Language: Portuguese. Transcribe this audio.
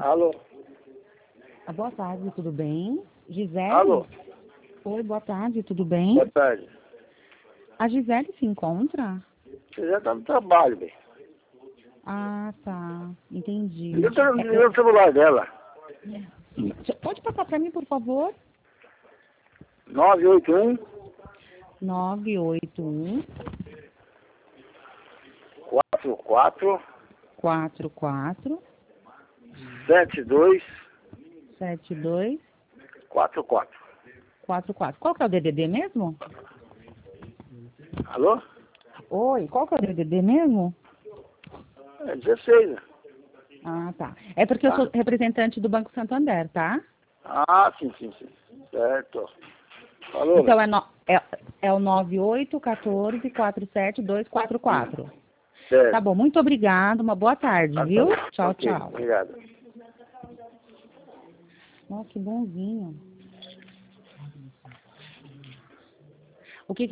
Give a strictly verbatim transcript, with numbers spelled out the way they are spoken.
Alô? Ah, boa tarde, tudo bem? Gisele? Alô? Oi, boa tarde, tudo bem? Boa tarde. A Gisele se encontra? Você já tá no trabalho, bem. Ah, tá. Entendi. Liga o tele- É, liga o celular dela. eu- Pode passar para mim, por favor? nove oito um, nove oito um, quatro quatro, quatro quatro, sete dois, sete dois quatro quatro. quatro quatro. Qual que é o D D D mesmo? Alô? Oi, qual que é o D D D mesmo? É dezesseis, né? Ah, tá. É porque eu Tá. sou representante do Banco Santander, tá? Ah, sim, sim, sim. Certo. Falou, Então velho. é, no, é, é o nove oito um quatro, quatro sete dois quatro quatro. Certo. Tá bom, muito obrigada, uma boa tarde, Ah, viu? tá. Tchau, Ok, tchau. obrigado. Nossa, que bonzinho. O que que